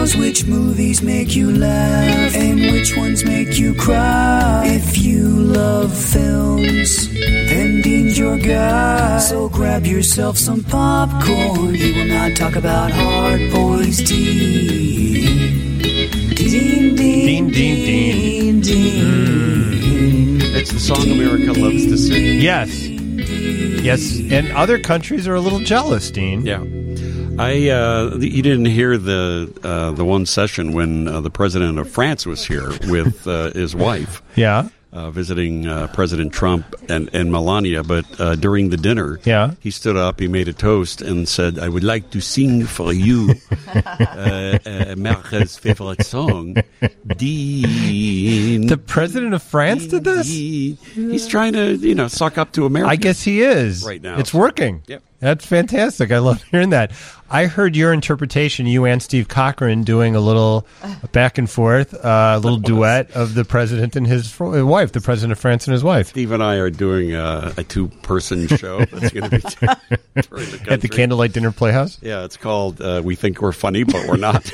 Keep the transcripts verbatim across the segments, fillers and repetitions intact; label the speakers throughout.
Speaker 1: knows which movies make you laugh and which ones make you cry. If you love films, then Dean's your guy. So grab yourself some popcorn. He will not talk about hard boys. Dean, Dean, Dean, Dean, Dean, Dean. Dean.
Speaker 2: It's the song America loves to sing.
Speaker 3: Yes. Yes, and other countries are a little jealous, Dean.
Speaker 2: Yeah. I uh, you didn't hear the uh, the one session when uh, the president of France was here with uh, his wife.
Speaker 3: Yeah.
Speaker 2: Uh, visiting uh, President Trump and, and Melania, but uh, during the dinner,
Speaker 3: yeah.
Speaker 2: he stood up, he made a toast, and said, "I would like to sing for you uh, uh, America's favorite song, Dean."
Speaker 3: The president of France
Speaker 2: Dean,
Speaker 3: did this?
Speaker 2: Dean. He's trying to, you know, suck up to America.
Speaker 3: I guess he is.
Speaker 2: Right now.
Speaker 3: It's working.
Speaker 2: Yep.
Speaker 3: That's fantastic. I love hearing that. I heard your interpretation, you and Steve Cochran doing a little back and forth, uh, a little duet of the president and his fr- wife, the president of France and his wife.
Speaker 2: Steve and I are doing a, a two-person show that's going to be t- touring the country.
Speaker 3: At the Candlelight Dinner Playhouse?
Speaker 2: Yeah, it's called uh, We Think We're Funny, But We're Not.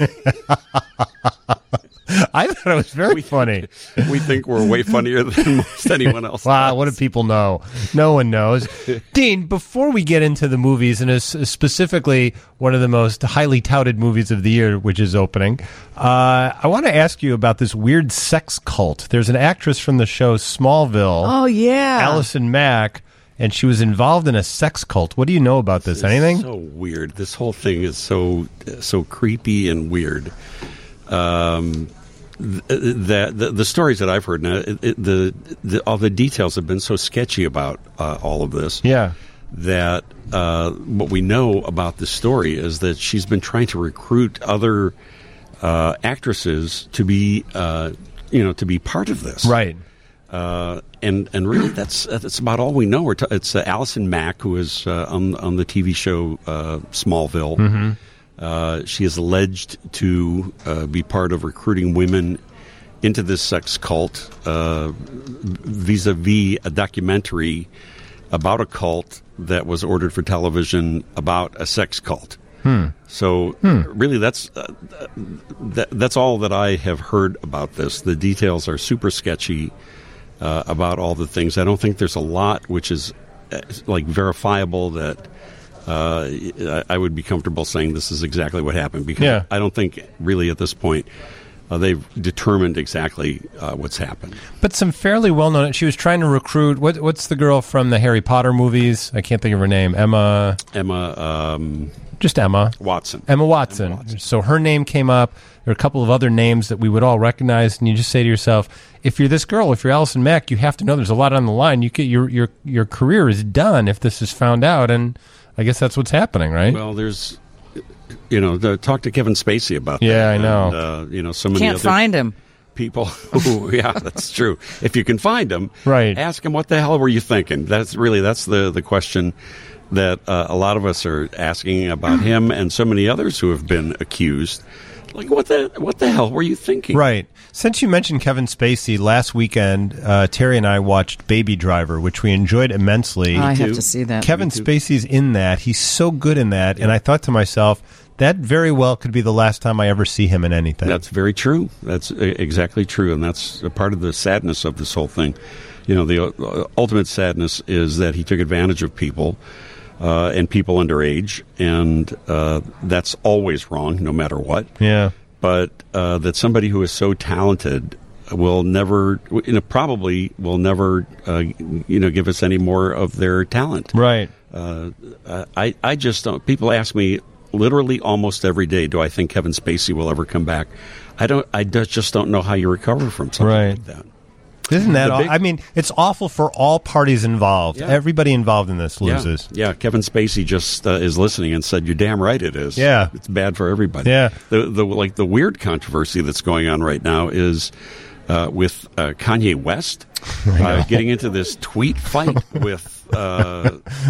Speaker 3: I thought it was very
Speaker 2: we,
Speaker 3: funny.
Speaker 2: We think we're way funnier than most anyone else.
Speaker 3: Wow,
Speaker 2: does.
Speaker 3: what do people know? No one knows. Dean, before we get into the movies, and specifically one of the most highly touted movies of the year, which is opening, uh, I want to ask you about this weird sex cult. There's an actress from the show Smallville.
Speaker 4: Oh, yeah.
Speaker 3: Allison Mack, and she was involved in a sex cult. What do you know about this?
Speaker 2: It's
Speaker 3: Anything?
Speaker 2: So weird. This whole thing is so so creepy and weird. Um, the, the the stories that I've heard now, it, it, the, the all the details have been so sketchy about uh, all of this.
Speaker 3: Yeah.
Speaker 2: That uh, what we know about the story is that she's been trying to recruit other uh, actresses to be, uh, you know, to be part of this.
Speaker 3: Right.
Speaker 2: Uh, and and really, that's that's about all we know. We're t- it's uh, Allison Mack, who is uh, on on the T V show uh, Smallville.
Speaker 3: Mm-hmm.
Speaker 2: Uh, she is alleged to uh, be part of recruiting women into this sex cult, uh, vis-a-vis a documentary about a cult that was ordered for television about a sex cult.
Speaker 3: Hmm.
Speaker 2: So
Speaker 3: hmm.
Speaker 2: really, that's uh, that, that's all that I have heard about this. The details are super sketchy uh, about all the things. I don't think there's a lot which is uh, like verifiable that. Uh, I would be comfortable saying this is exactly what happened because
Speaker 3: yeah.
Speaker 2: I don't think really at this point uh, they've determined exactly uh, what's happened.
Speaker 3: But some fairly well-known. She was trying to recruit. What, what's the girl from the Harry Potter movies? I can't think of her name. Emma.
Speaker 2: Emma. Um,
Speaker 3: Just Emma
Speaker 2: Watson.
Speaker 3: Emma Watson. Emma Watson. So her name came up. There are a couple of other names that we would all recognize, and you just say to yourself, if you're this girl, if you're Allison Mack, you have to know there's a lot on the line. You get, your your your career is done if this is found out, and I guess that's what's happening, right?
Speaker 2: Well, there's, you know, the, talk to Kevin Spacey about that.
Speaker 3: Yeah, I know.
Speaker 2: And, uh, you know, so many
Speaker 4: Can't
Speaker 2: other
Speaker 4: find him.
Speaker 2: people who, yeah, that's true. If you can find him,
Speaker 3: right.
Speaker 2: ask him, what the hell were you thinking? That's really, that's the, the question that uh, a lot of us are asking about him and so many others who have been accused. Like, what the what the hell were you thinking?
Speaker 3: Right. Since you mentioned Kevin Spacey, last weekend, uh, Terry and I watched Baby Driver, which we enjoyed immensely.
Speaker 4: I have to see that.
Speaker 3: Kevin Spacey's in that. He's so good in that. Yeah. And I thought to myself, that very well could be the last time I ever see him in anything.
Speaker 2: That's very true. That's exactly true. And that's a part of the sadness of this whole thing. You know, the uh, ultimate sadness is that he took advantage of people. Uh, and people underage, and uh, that's always wrong, no matter what.
Speaker 3: Yeah.
Speaker 2: But uh, that somebody who is so talented will never, you know, probably will never, uh, you know, give us any more of their talent.
Speaker 3: Right.
Speaker 2: Uh, I, I just don't. People ask me literally almost every day, do I think Kevin Spacey will ever come back? I don't. I just don't know how you recover from something
Speaker 3: right.
Speaker 2: like that.
Speaker 3: Isn't that
Speaker 2: big,
Speaker 3: aw- I mean, it's awful for all parties involved.
Speaker 2: Yeah.
Speaker 3: Everybody involved in this loses.
Speaker 2: Yeah, yeah. Kevin Spacey just uh, is listening and said, "You're damn right it is.
Speaker 3: Yeah.
Speaker 2: It's bad for everybody."
Speaker 3: Yeah.
Speaker 2: The the like the weird controversy that's going on right now is uh, with uh, Kanye West uh, getting into this tweet fight with uh,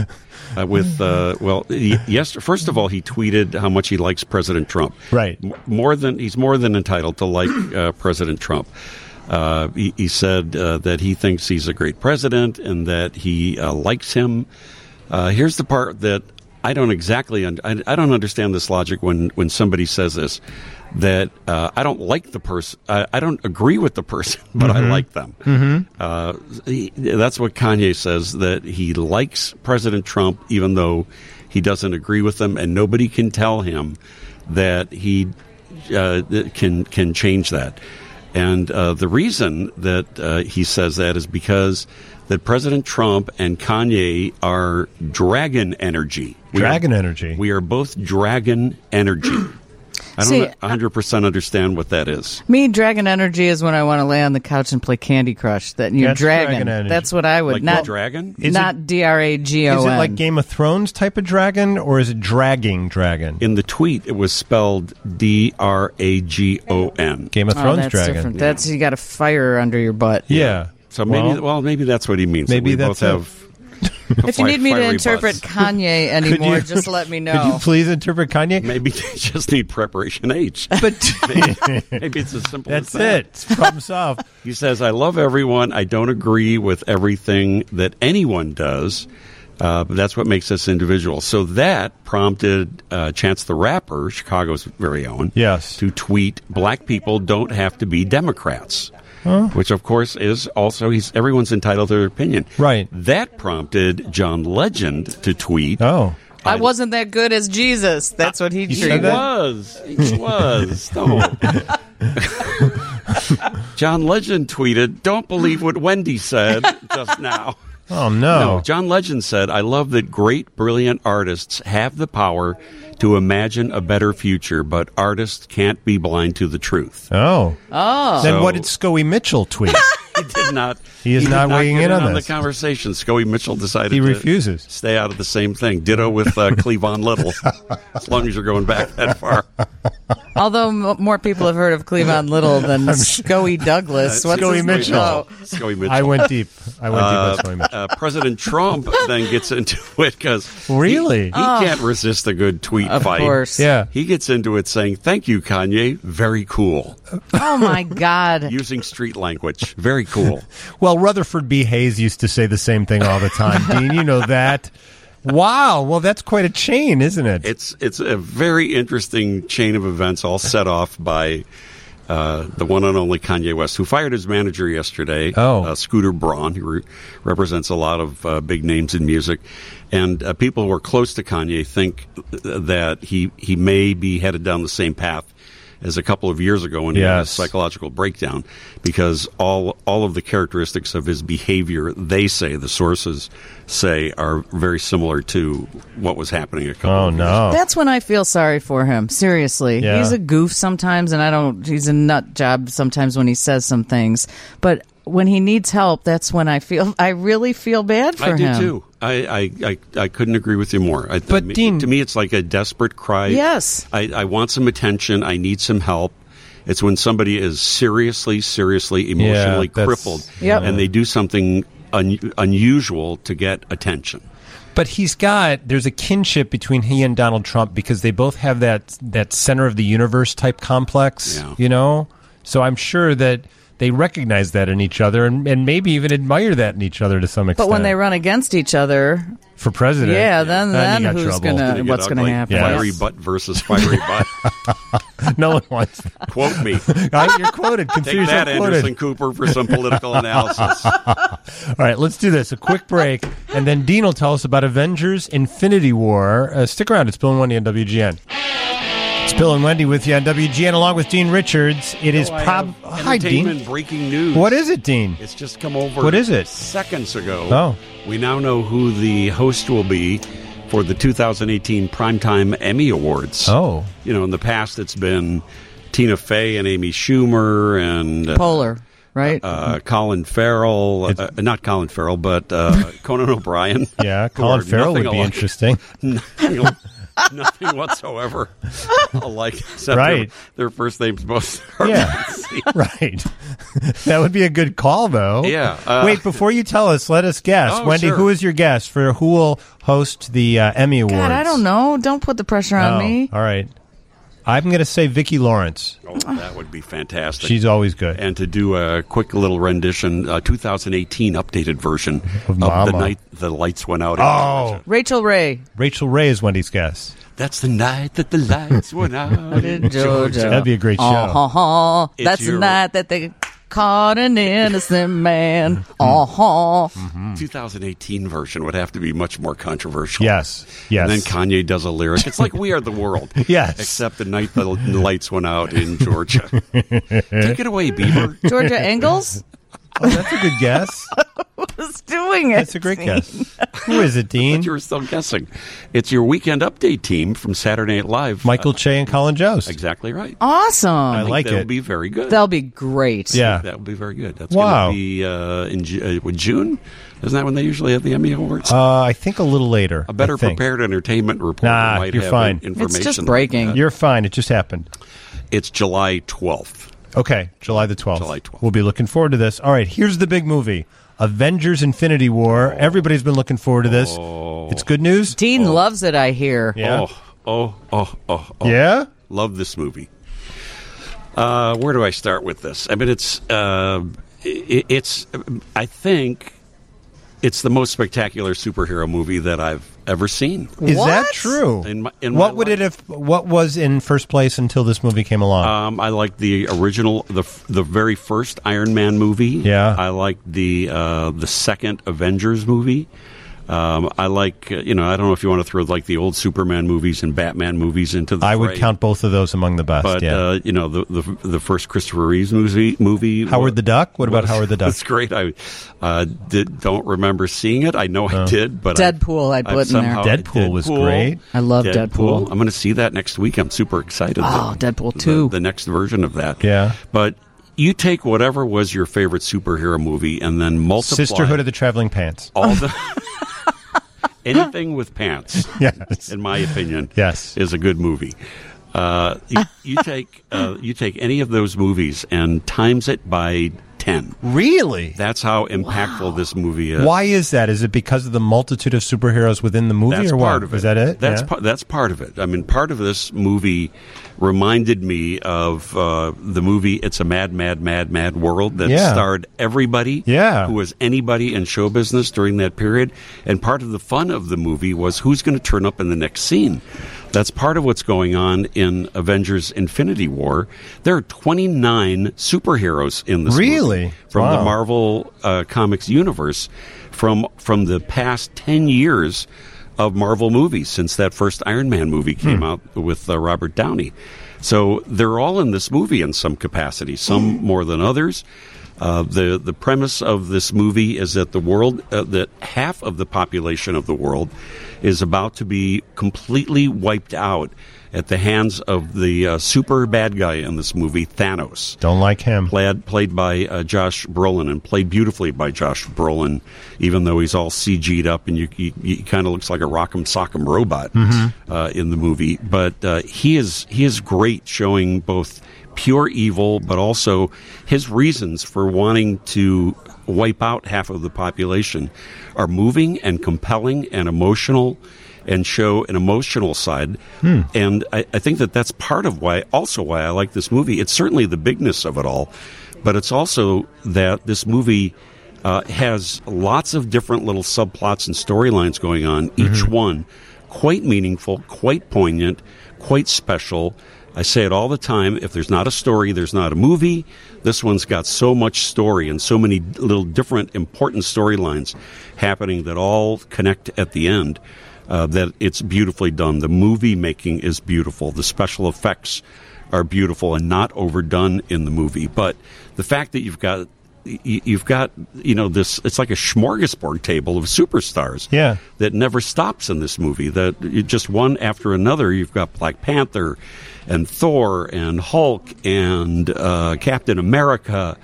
Speaker 2: uh, with uh, well, he, yes. First of all, he tweeted how much he likes President Trump.
Speaker 3: Right.
Speaker 2: M- more than he's more than entitled to like uh, President Trump. Uh, he, he said uh, that he thinks he's a great president and that he uh, likes him. Uh, here's the part that I don't exactly, un- I, I don't understand this logic when, when somebody says this, that uh, I don't like the person, I, I don't agree with the person, but mm-hmm. I like them. Mm-hmm. Uh, he, that's what Kanye says, that he likes President Trump, even though he doesn't agree with them, and nobody can tell him that he uh, can can change that. And uh, the reason that uh, he says that is because that President Trump and Kanye are dragon energy. We
Speaker 3: dragon
Speaker 2: are,
Speaker 3: energy.
Speaker 2: We are both dragon energy. I don't
Speaker 4: See,
Speaker 2: one hundred percent understand what that is.
Speaker 4: Me, dragon energy is when I want to lay on the couch and play Candy Crush. That you're
Speaker 3: That's
Speaker 4: dragon.
Speaker 3: dragon energy.
Speaker 4: That's what I would.
Speaker 2: Like
Speaker 4: not
Speaker 2: dragon?
Speaker 3: Is
Speaker 4: not
Speaker 3: it-
Speaker 4: D R A G O N.
Speaker 3: Is it like Game of Thrones type of dragon, or is it dragging dragon?
Speaker 2: In the tweet, it was spelled D R A G O N.
Speaker 3: Game of
Speaker 4: Oh,
Speaker 3: Thrones
Speaker 4: that's
Speaker 3: dragon.
Speaker 4: different. That's you got a fire under your butt.
Speaker 3: Yeah.
Speaker 2: So maybe,
Speaker 3: Well,
Speaker 2: well, maybe that's what he means. that
Speaker 3: maybe
Speaker 2: we
Speaker 3: that's
Speaker 2: both have. a
Speaker 4: If you
Speaker 2: fi-
Speaker 4: need me to
Speaker 2: fiery
Speaker 4: interpret
Speaker 2: butts.
Speaker 4: Kanye anymore,
Speaker 3: you-
Speaker 4: just let me
Speaker 3: Could you
Speaker 4: know.
Speaker 3: please interpret Kanye?
Speaker 2: Maybe they just need preparation H.
Speaker 3: But
Speaker 2: Maybe it's as simple
Speaker 3: that's
Speaker 2: as that.
Speaker 3: it. It's problem solved.
Speaker 2: He says, I love everyone. I don't agree with everything that anyone does, uh, but that's what makes us individuals. So that prompted uh, Chance the Rapper, Chicago's very own,
Speaker 3: Yes.
Speaker 2: to tweet, black people don't have to be Democrats. Which, of course, is also, he's everyone's entitled to their opinion.
Speaker 3: Right.
Speaker 2: That prompted John Legend to tweet.
Speaker 3: Oh.
Speaker 4: I wasn't that good as Jesus. That's what he
Speaker 3: You
Speaker 2: He
Speaker 3: said
Speaker 4: tweeted.
Speaker 3: that?
Speaker 2: was. He was. No. John Legend tweeted, don't believe what Wendy said just now.
Speaker 3: Oh, no.
Speaker 2: No, John Legend said, I love that great, brilliant artists have the power to imagine a better future, but artists can't be blind to the truth.
Speaker 3: Oh.
Speaker 4: Oh.
Speaker 3: Then
Speaker 2: So-
Speaker 3: what did Scoey Mitchell tweet?
Speaker 2: He did not.
Speaker 3: He is
Speaker 2: did
Speaker 3: not weighing
Speaker 2: get
Speaker 3: in on this.
Speaker 2: the conversation. Scoey Mitchell decided
Speaker 3: He
Speaker 2: to
Speaker 3: refuses.
Speaker 2: stay out of the same thing. Ditto with uh, Cleavon Little, as long as you're going back that far.
Speaker 4: Although m- more people have heard of Cleavon Little than Scoey Douglas. What's
Speaker 3: Scoey
Speaker 4: his
Speaker 3: Mitchell.
Speaker 4: Oh.
Speaker 2: Scoey Mitchell.
Speaker 3: I went deep. I went
Speaker 2: Uh,
Speaker 3: deep on Scoey Mitchell.
Speaker 2: uh, President Trump then gets into it because
Speaker 3: Really?
Speaker 2: he, he can't resist a good tweet
Speaker 4: Of
Speaker 2: fight.
Speaker 4: course.
Speaker 3: Yeah.
Speaker 2: He gets into it saying, thank you, Kanye. Very cool.
Speaker 4: Oh, my God.
Speaker 2: Using street language. Very cool.
Speaker 3: Well, Rutherford B. Hayes used to say the same thing all the time. Dean, you know that. Wow. Well, that's quite a chain, isn't it?
Speaker 2: It's it's a very interesting chain of events all set off by uh, the one and only Kanye West, who fired his manager yesterday,
Speaker 3: Oh.
Speaker 2: uh, Scooter Braun, who re- represents a lot of uh, big names in music. And uh, people who are close to Kanye think that he, he may be headed down the same path as a couple of years ago when he had a
Speaker 3: Yes.
Speaker 2: psychological breakdown, because all all of the characteristics of his behavior, they say, the sources say, are very similar to what was happening a couple
Speaker 3: Oh,
Speaker 2: of years
Speaker 3: no.
Speaker 4: That's when I feel sorry for him. Seriously.
Speaker 3: Yeah.
Speaker 4: He's a goof sometimes, and I don't, he's a nut job sometimes when he says some things. But when he needs help, that's when I feel, I really feel bad for
Speaker 2: I
Speaker 4: him.
Speaker 2: do too. I, I, I, I couldn't agree with you more. I,
Speaker 3: But,
Speaker 2: I mean,
Speaker 3: Dean-
Speaker 2: to me, it's like a desperate cry.
Speaker 4: Yes.
Speaker 2: I, I want some attention. I need some help. It's when somebody is seriously, seriously, emotionally
Speaker 3: that's-
Speaker 2: crippled,
Speaker 4: Yep.
Speaker 2: and they do something un, unusual to get attention.
Speaker 3: But he's got, there's a kinship between he and Donald Trump because they both have that that center of the universe type complex,
Speaker 2: Yeah.
Speaker 3: you know? So I'm sure that they recognize that in each other and, and maybe even admire that in each other to some extent.
Speaker 4: But when they run against each other,
Speaker 3: For president.
Speaker 4: yeah, then,
Speaker 3: Then you
Speaker 4: then
Speaker 3: got
Speaker 4: who's
Speaker 3: trouble.
Speaker 4: going
Speaker 2: Gonna
Speaker 4: to,
Speaker 2: get
Speaker 4: what's going to
Speaker 2: ugly.
Speaker 4: happen?
Speaker 3: Yeah.
Speaker 2: Fiery
Speaker 4: Yes.
Speaker 2: butt versus fiery butt.
Speaker 3: No one wants
Speaker 2: Quote me.
Speaker 3: that. You're quoted. Consider
Speaker 2: Take that,
Speaker 3: yourself quoted.
Speaker 2: Anderson Cooper, for some political analysis.
Speaker 3: All right, let's do this. A quick break, and then Dean will tell us about Avengers Infinity War. Uh, stick around. It's Bill and Wendy on W G N. It's Bill and Wendy with you on W G N, along with Dean Richards. It is prob... Hi,
Speaker 2: Entertainment
Speaker 3: Dean.
Speaker 2: breaking news.
Speaker 3: What is it, Dean?
Speaker 2: It's just come over.
Speaker 3: What is it?
Speaker 2: Seconds ago.
Speaker 3: Oh.
Speaker 2: We now know who the host will be for the two thousand eighteen Primetime Emmy Awards.
Speaker 3: Oh.
Speaker 2: You know, in the past it's been Tina Fey and Amy Schumer and uh,
Speaker 4: Polar, right?
Speaker 2: uh, Colin Farrell. Uh, not Colin Farrell, but uh, Conan O'Brien.
Speaker 3: Yeah,
Speaker 2: who
Speaker 3: Colin
Speaker 2: are
Speaker 3: Farrell would
Speaker 2: nothing
Speaker 3: be
Speaker 2: alike.
Speaker 3: interesting.
Speaker 2: nothing, nothing whatsoever alike. Except
Speaker 3: Right.
Speaker 2: Their, their first names both start
Speaker 3: Yeah.
Speaker 2: with C.
Speaker 3: Right. That would be a good call, though.
Speaker 2: Yeah, uh,
Speaker 3: Wait, before you tell us, let us guess.
Speaker 2: Oh,
Speaker 3: Wendy,
Speaker 2: sure.
Speaker 3: who is your guess for who will host the uh, Emmy Awards?
Speaker 4: God, I don't know. Don't put the pressure on
Speaker 3: Oh,
Speaker 4: me.
Speaker 3: all right. I'm going to say Vicki Lawrence.
Speaker 2: Oh, that would be fantastic.
Speaker 3: She's always good.
Speaker 2: And to do a quick little rendition, a two thousand eighteen updated version
Speaker 3: Of
Speaker 2: of,
Speaker 3: Mama.
Speaker 2: The Night the Lights Went Out. in
Speaker 3: Oh.
Speaker 2: Georgia.
Speaker 4: Rachel Ray.
Speaker 3: Rachel Ray is Wendy's guest.
Speaker 2: That's the night that the lights went out in Georgia.
Speaker 3: That'd be a great show.
Speaker 4: Uh-huh.
Speaker 2: It's
Speaker 4: That's the
Speaker 2: your-
Speaker 4: night that they caught an innocent man. Uh-huh.
Speaker 2: two thousand eighteen version would have to be much more controversial.
Speaker 3: Yes, yes.
Speaker 2: And then Kanye does a lyric. It's like We Are the World.
Speaker 3: Yes.
Speaker 2: Except the night the lights went out in Georgia. Take it away, Bieber.
Speaker 4: Georgia Engels
Speaker 3: Oh, that's a good guess.
Speaker 4: was doing it.
Speaker 3: That's a great guess. Who is it, Dean?
Speaker 2: But you were still guessing. It's your weekend update team from Saturday Night Live.
Speaker 3: Michael Che and Colin Jost.
Speaker 2: Exactly right.
Speaker 4: Awesome.
Speaker 3: I
Speaker 2: think
Speaker 3: like
Speaker 2: that'll
Speaker 3: it.
Speaker 2: be very good.
Speaker 4: That'll be great.
Speaker 3: Yeah.
Speaker 2: That will be very good. That's
Speaker 3: Wow.
Speaker 2: going to be uh, in Ju- uh, with June. Isn't that when they usually have the Emmy Awards?
Speaker 3: Uh, I think a little later.
Speaker 2: a better
Speaker 3: I think.
Speaker 2: prepared entertainment reporter
Speaker 3: Nah,
Speaker 2: might
Speaker 3: you're
Speaker 2: have
Speaker 3: fine.
Speaker 2: information.
Speaker 4: It's just
Speaker 2: like
Speaker 4: breaking.
Speaker 2: that.
Speaker 3: You're fine. It just happened.
Speaker 2: It's July twelfth.
Speaker 3: Okay, July the twelfth.
Speaker 2: July twelfth.
Speaker 3: We'll be looking forward to this. All right, here's the big movie. Avengers Infinity War. Everybody's been looking forward to this. It's good news?
Speaker 4: Dean loves it, I hear.
Speaker 3: Yeah.
Speaker 2: Oh, oh, oh, oh, oh.
Speaker 3: Yeah?
Speaker 2: Love this movie. Uh, where do I start with this? I mean, it's, uh, it, it's, I think it's the most spectacular superhero movie that I've ever seen.
Speaker 3: Is
Speaker 4: What?
Speaker 3: that true?
Speaker 2: In my- in my
Speaker 3: what would
Speaker 2: life.
Speaker 3: it have what was in first place until this movie came along?
Speaker 2: Um, I like the original, the the very first Iron Man movie.
Speaker 3: Yeah.
Speaker 2: I like the uh, the second Avengers movie. Um, I like, uh, you know, I don't know if you want to throw like the old Superman movies and Batman movies into the
Speaker 3: I would
Speaker 2: fray,
Speaker 3: count both of those among the best,
Speaker 2: but
Speaker 3: yeah.
Speaker 2: uh, you know, the, the the first Christopher Reeves movie. movie
Speaker 3: Howard the Duck? What about
Speaker 2: was-
Speaker 3: Howard the Duck?
Speaker 2: That's great. I uh, did, don't remember seeing it. I know I did, but
Speaker 4: Deadpool,
Speaker 2: I,
Speaker 4: I'd put in there.
Speaker 2: somehow-
Speaker 3: Deadpool was great.
Speaker 4: I love Deadpool.
Speaker 2: I'm going to see that next week. I'm super excited.
Speaker 4: Oh,
Speaker 2: that-
Speaker 4: Deadpool
Speaker 2: the-
Speaker 4: two.
Speaker 2: The next version of that.
Speaker 3: Yeah.
Speaker 2: But you take whatever was your favorite superhero movie and then multiply
Speaker 3: Sisterhood of the Traveling Pants.
Speaker 2: all the anything with pants.
Speaker 3: Yes.
Speaker 2: In my opinion,
Speaker 3: Yes.
Speaker 2: is a good movie. Uh, you, you take uh, you take any of those movies and times it by ten.
Speaker 3: Really?
Speaker 2: That's how impactful this movie is.
Speaker 3: Why is that? Is it because of the multitude of superheroes within the movie,
Speaker 2: That's
Speaker 3: or
Speaker 2: part
Speaker 3: what?
Speaker 2: of it.
Speaker 3: Is that it?
Speaker 2: That's
Speaker 3: Yeah.
Speaker 2: par- that's part of it. I mean, part of this movie reminded me of uh, the movie "It's a Mad, Mad, Mad, Mad World" that
Speaker 3: Yeah.
Speaker 2: starred everybody
Speaker 3: Yeah.
Speaker 2: who was anybody in show business during that period. And part of the fun of the movie was who's going to turn up in the next scene. That's part of what's going on in Avengers Infinity War. There are twenty-nine superheroes in this
Speaker 3: Really?
Speaker 2: movie from
Speaker 3: Wow.
Speaker 2: the Marvel uh, Comics universe from from the past ten years of Marvel movies since that first Iron Man movie came out with uh, Robert Downey. So they're all in this movie in some capacity, some more than others. Uh, the the premise of this movie is that the world, uh, that half of the population of the world is about to be completely wiped out at the hands of the uh, super bad guy in this movie, Thanos.
Speaker 3: Don't like him.
Speaker 2: Played, played by uh, Josh Brolin, and played beautifully by Josh Brolin, even though he's all C G'd up and you, he, he kind of looks like a rock'em sock'em robot uh, in the movie. But uh, he is he is great, showing both pure evil, but also his reasons for wanting to wipe out half of the population are moving and compelling and emotional, and show an emotional side.
Speaker 3: Hmm.
Speaker 2: And I, I think that that's part of why, also why I like this movie. It's certainly the bigness of it all, but it's also that this movie uh, has lots of different little subplots and storylines going on, each one quite meaningful, quite poignant, quite special. I say it all the time, if there's not a story, there's not a movie. This one's got so much story and so many little different important storylines happening that all connect at the end. Uh, that it's beautifully done. The movie making is beautiful. The special effects are beautiful and not overdone in the movie. But the fact that you've got you've got you know this, it's like a smorgasbord table of superstars.
Speaker 3: Yeah.
Speaker 2: That never stops in this movie. That you just one after another. You've got Black Panther, and Thor, and Hulk, and uh, Captain America.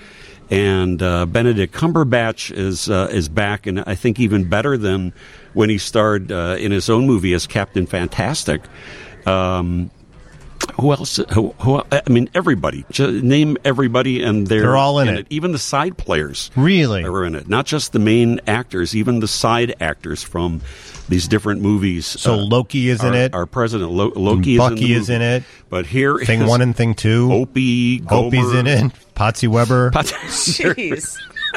Speaker 2: And uh, Benedict Cumberbatch is uh, is back, and I think even better than when he starred uh, in his own movie as Captain Fantastic. Um, Who else? Who, who? I mean, everybody. Just name everybody, and they're,
Speaker 3: They're all in it.
Speaker 2: it. Even the side players,
Speaker 3: Really?
Speaker 2: are in it. Not just the main actors, even the side actors from these different movies.
Speaker 3: So
Speaker 2: uh,
Speaker 3: Loki is in
Speaker 2: our,
Speaker 3: it.
Speaker 2: Our president Lo- Loki
Speaker 3: Bucky
Speaker 2: is in, the
Speaker 3: is in
Speaker 2: movie.
Speaker 3: it.
Speaker 2: But here
Speaker 3: Thing
Speaker 2: is
Speaker 3: one and thing two.
Speaker 2: Opie, Gomer,
Speaker 3: Opie's in it. Patsy Weber.
Speaker 4: Jeez.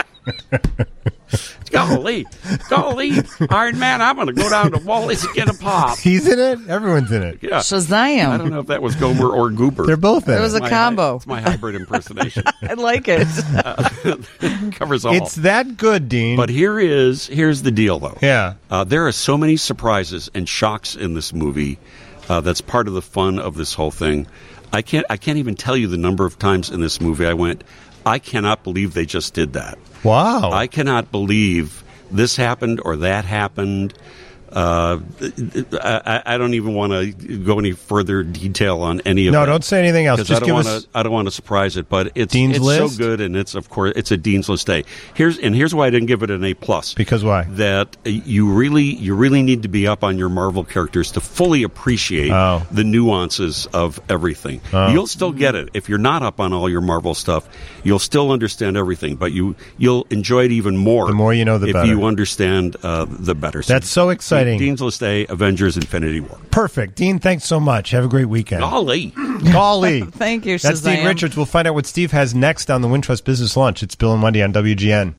Speaker 2: Golly, golly, Iron Man! I'm going to go down to Wally's and get a pop.
Speaker 3: He's in it. Everyone's in it.
Speaker 2: Yeah.
Speaker 4: Shazam.
Speaker 2: I don't know if that was Gomer or Goober.
Speaker 3: They're both in
Speaker 4: It
Speaker 3: it.
Speaker 4: was a
Speaker 2: My
Speaker 4: combo.
Speaker 2: hy- It's my hybrid impersonation.
Speaker 4: I like it.
Speaker 2: Covers all.
Speaker 3: It's that good, Dean.
Speaker 2: But here is here's the deal, though.
Speaker 3: yeah.
Speaker 2: Uh, there are so many surprises and shocks in this movie. Uh, that's part of the fun of this whole thing. I can't. I can't even tell you the number of times in this movie I went, I cannot believe they just did that.
Speaker 3: Wow.
Speaker 2: I cannot believe this happened or that happened. Uh, I, I don't even want to go any further detail on any of
Speaker 3: no,
Speaker 2: it.
Speaker 3: don't say anything else.
Speaker 2: Because
Speaker 3: Just
Speaker 2: I
Speaker 3: give
Speaker 2: don't
Speaker 3: us.
Speaker 2: want to. I don't want to surprise it, but it's
Speaker 3: Dean's
Speaker 2: it's
Speaker 3: List?
Speaker 2: so good, and it's of course it's a Dean's List day. Here's and here's why I didn't give it an A plus.
Speaker 3: Because why?
Speaker 2: That you really you really need to be up on your Marvel characters to fully appreciate
Speaker 3: Oh.
Speaker 2: the nuances of everything.
Speaker 3: Oh.
Speaker 2: You'll still get it if you're not up on all your Marvel stuff. You'll still understand everything, but you you'll enjoy it even more.
Speaker 3: The more you know, the
Speaker 2: if
Speaker 3: better.
Speaker 2: you understand uh, the better.
Speaker 3: That's so exciting.
Speaker 2: Dean's List day, Avengers: Infinity War.
Speaker 3: Perfect. Dean, thanks so much. Have a great weekend.
Speaker 2: Golly.
Speaker 3: Golly.
Speaker 4: Thank you,
Speaker 3: That's
Speaker 4: Shazam.
Speaker 3: Dean Richards. We'll find out what Steve has next on the Wintrust Business Lunch. It's Bill and Wendy on W G N.